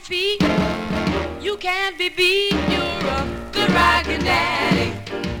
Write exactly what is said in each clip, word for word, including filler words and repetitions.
feet. You can't be beat. You're a good rockin' daddy.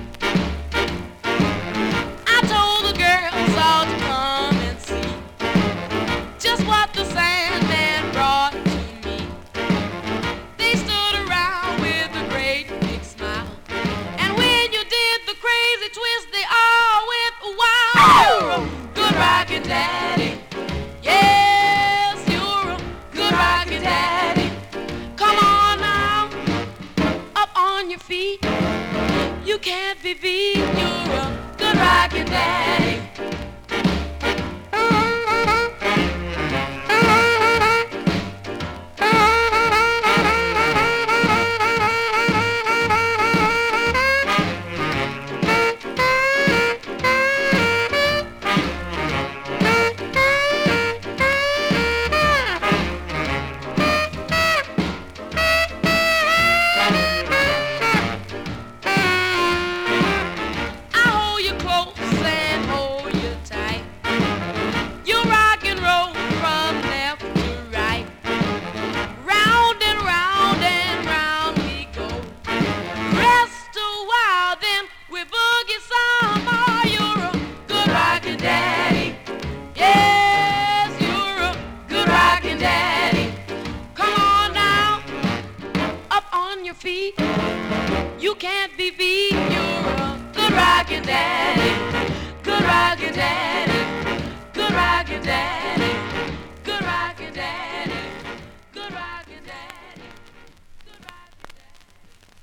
I told the girls all to come and see just what the Sandman brought to me. They stood around with a great big smile, and when you did the crazy twist, they all went wild. You're a good rockin' daddy. Yes, you're a good rockin' daddy. Come on now, up on your feet. You can't be beat. You're a good rockin' daddy. Feet. You can't be beat. You're a good rockin' daddy. Good rockin' daddy. Good rockin' daddy.